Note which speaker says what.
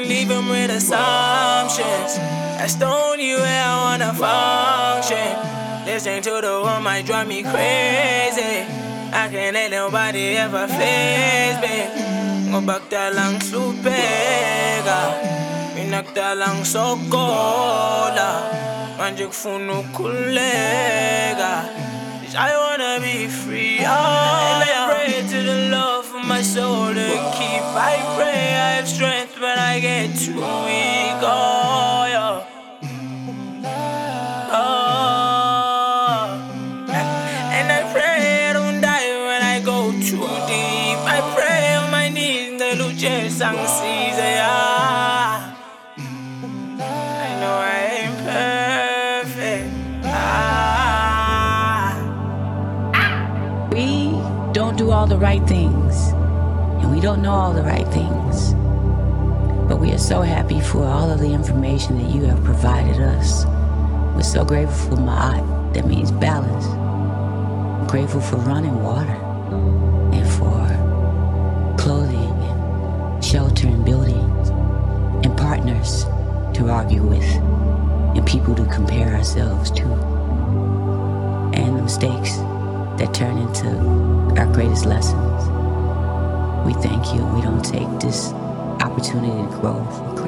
Speaker 1: leave him with assumptions. That's the only way I wanna function. Listening to the one might drive me crazy. I can't let nobody ever face me. Ngobakta lang supega, pinagta lang sokola, manjik funu kulega. I wanna be free, and I pray to the Lord for my soul to keep. I pray I have strength when I get too weak. Oh, yeah. Oh. And I pray I don't die when I go too deep. I pray on my knees in the luce sang Caesar, yeah. I know I ain't perfect.
Speaker 2: We don't do all the right things, and we don't know all the right things. But we are so happy for all of the information that you have provided us. We're so grateful for Ma'at, that means balance. We're grateful for running water, and for clothing, and shelter, and buildings, and partners to argue with, and people to compare ourselves to, and the mistakes that turn into our greatest lessons. We thank you, and we don't take this opportunity to grow for granted.